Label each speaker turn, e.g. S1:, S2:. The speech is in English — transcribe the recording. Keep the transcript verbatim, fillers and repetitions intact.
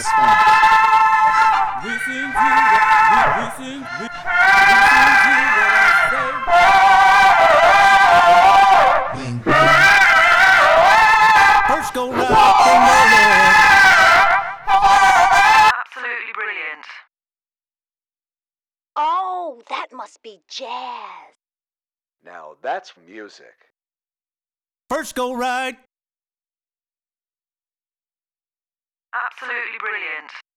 S1: That's fine.
S2: Listen to what, listen, li- listen to what I say.
S1: Wing, wing. First go rock and roll.
S3: Absolutely brilliant.
S4: Oh, that must be jazz.
S5: Now that's music.
S1: First go right.
S3: Absolutely brilliant.